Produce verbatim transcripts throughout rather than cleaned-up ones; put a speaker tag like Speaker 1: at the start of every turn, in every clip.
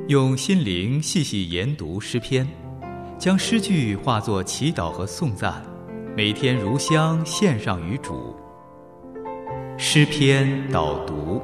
Speaker 1: 用心灵细细研读诗篇，将诗句化作祈祷和颂赞，每天如香献上于主。诗篇导读。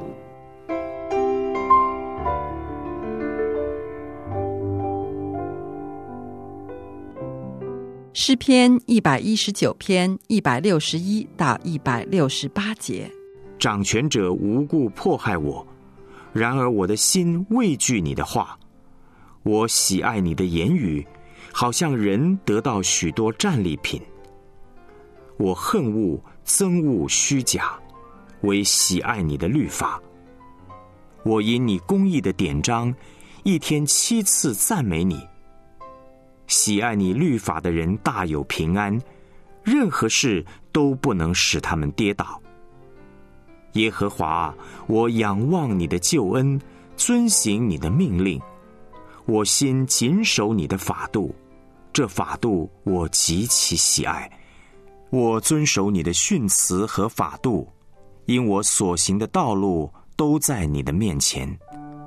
Speaker 2: 诗篇一百一十九篇一百六十一到一百六十八节。
Speaker 3: 掌权者无故迫害我，然而我的心畏惧你的话。我喜爱你的言语，好像人得到许多战利品。我恨恶憎恶虚假，唯喜爱你的律法。我因你公义的典章，一天七次赞美你。喜爱你律法的人大有平安，任何事都不能使他们跌倒。耶和华啊，我仰望你的救恩，遵行你的命令。我心谨守你的法度，这法度我极其喜爱。我遵守你的训词和法度，因我所行的道路都在你的面前。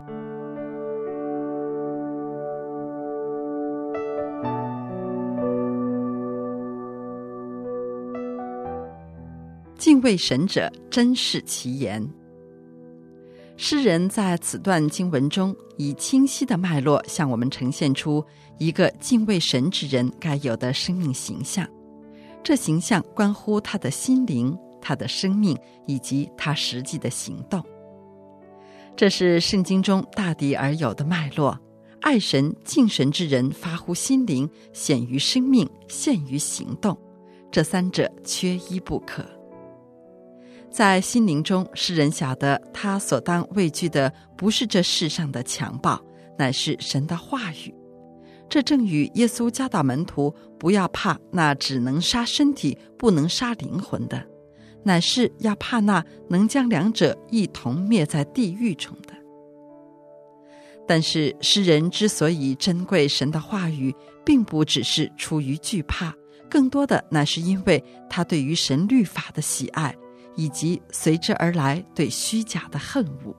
Speaker 2: 敬畏神者，珍视其言。诗人在此段经文中，以清晰的脉络向我们呈现出一个敬畏神之人该有的生命形象。这形象关乎他的心灵、他的生命以及他实际的行动。这是圣经中大抵而有的脉络。爱神、敬神之人发乎心灵，显于生命，现于行动，这三者缺一不可。在心灵中，诗人晓得他所当畏惧的不是这世上的强暴，乃是神的话语。这正与耶稣教导门徒不要怕那只能杀身体不能杀灵魂的，乃是要怕那能将两者一同灭在地狱中的。但是诗人之所以珍贵神的话语，并不只是出于惧怕，更多的乃是因为他对于神律法的喜爱，以及随之而来对虚假的恨恶。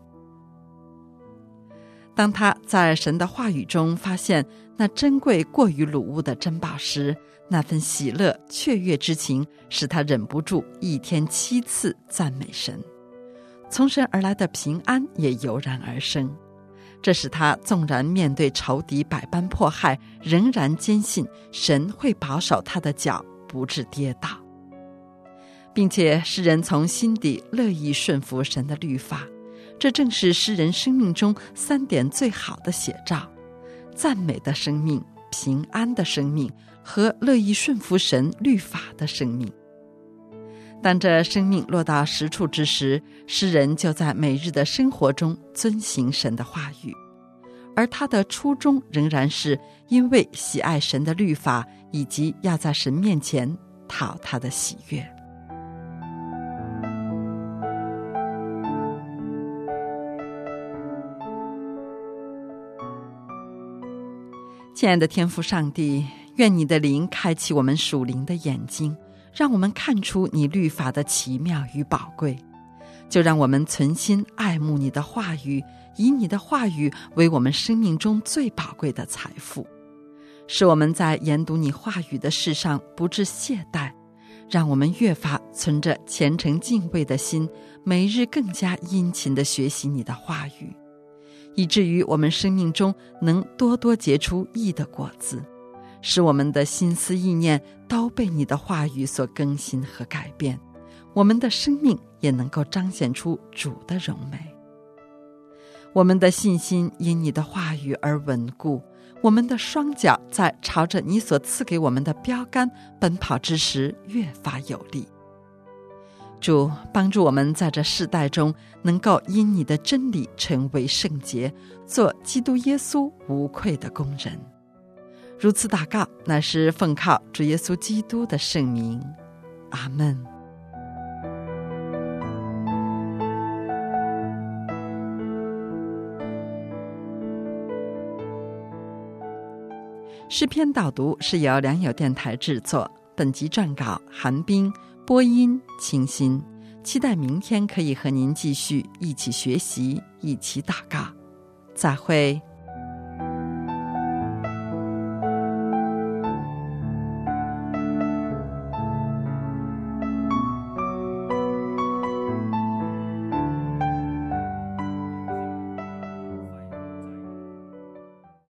Speaker 2: 当他在神的话语中发现那珍贵过于掳物的珍宝时，那份喜乐雀跃之情使他忍不住一天七次赞美神。从神而来的平安也油然而生，这使他纵然面对仇敌百般迫害，仍然坚信神会保守他的脚不致跌倒，并且诗人从心底乐意顺服神的律法。这正是诗人生命中三点最好的写照：赞美的生命、平安的生命和乐意顺服神律法的生命。当这生命落到实处之时，诗人就在每日的生活中遵行神的话语，而他的初衷仍然是因为喜爱神的律法，以及要在神面前讨他的喜悦。亲爱的天父上帝，愿你的灵开启我们属灵的眼睛，让我们看出你律法的奇妙与宝贵。就让我们存心爱慕你的话语，以你的话语为我们生命中最宝贵的财富，使我们在研读你话语的事上不致懈怠，让我们越发存着虔诚敬畏的心，每日更加殷勤地学习你的话语，以至于我们生命中能多多结出义的果子，使我们的心思意念都被你的话语所更新和改变，我们的生命也能够彰显出主的荣美。我们的信心因你的话语而稳固，我们的双脚在朝着你所赐给我们的标杆奔跑之时越发有力。主，帮助我们在这世代中能够因你的真理成为圣洁，做基督耶稣无愧的工人。如此祷告，乃是奉靠主耶稣基督的圣名。阿们。诗篇导读是由良友电台制作，本集撰稿韩冰，播音清新。期待明天可以和您继续一起学习，一起祷告。再会。